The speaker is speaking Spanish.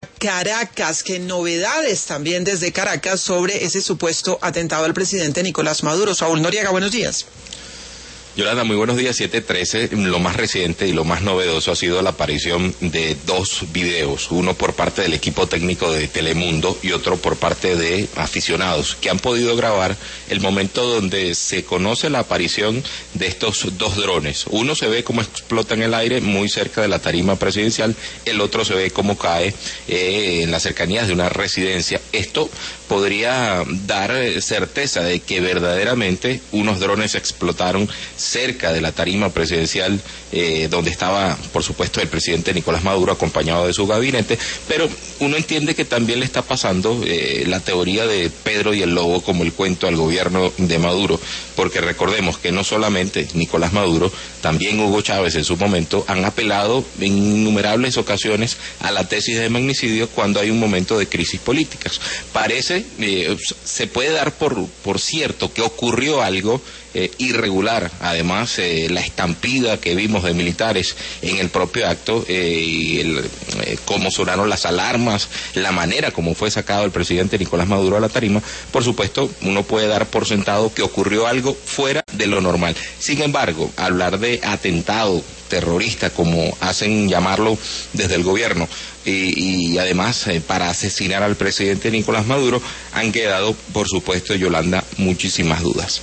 Caracas, qué novedades también desde Caracas sobre ese supuesto atentado al presidente Nicolás Maduro. Saúl Noriega, buenos días. Yolanda, muy buenos días. 7:13. Lo más reciente y lo más novedoso ha sido la aparición de dos videos, uno por parte del equipo técnico de Telemundo y otro por parte de aficionados que han podido grabar el momento donde se conoce la aparición de estos dos drones. Uno se ve cómo explota en el aire muy cerca de la tarima presidencial, el otro se ve cómo cae en las cercanías de una residencia. Esto podría dar certeza de que verdaderamente unos drones explotaron cerca de la tarima presidencial, donde estaba, por supuesto, el presidente Nicolás Maduro acompañado de su gabinete, pero uno entiende que también le está pasando la teoría de Pedro y el Lobo como el cuento al gobierno de Maduro, porque recordemos que no solamente Nicolás Maduro, también Hugo Chávez en su momento han apelado en innumerables ocasiones a la tesis de magnicidio cuando hay un momento de crisis políticas. Parece, se puede dar por cierto que ocurrió algo irregular. Además, la estampida que vimos de militares en el propio acto, cómo sonaron las alarmas, la manera como fue sacado el presidente Nicolás Maduro a la tarima, por supuesto, uno puede dar por sentado que ocurrió algo fuera de lo normal. Sin embargo, hablar de atentado terrorista, como hacen llamarlo desde el gobierno, y además para asesinar al presidente Nicolás Maduro, han quedado, por supuesto, Yolanda, muchísimas dudas.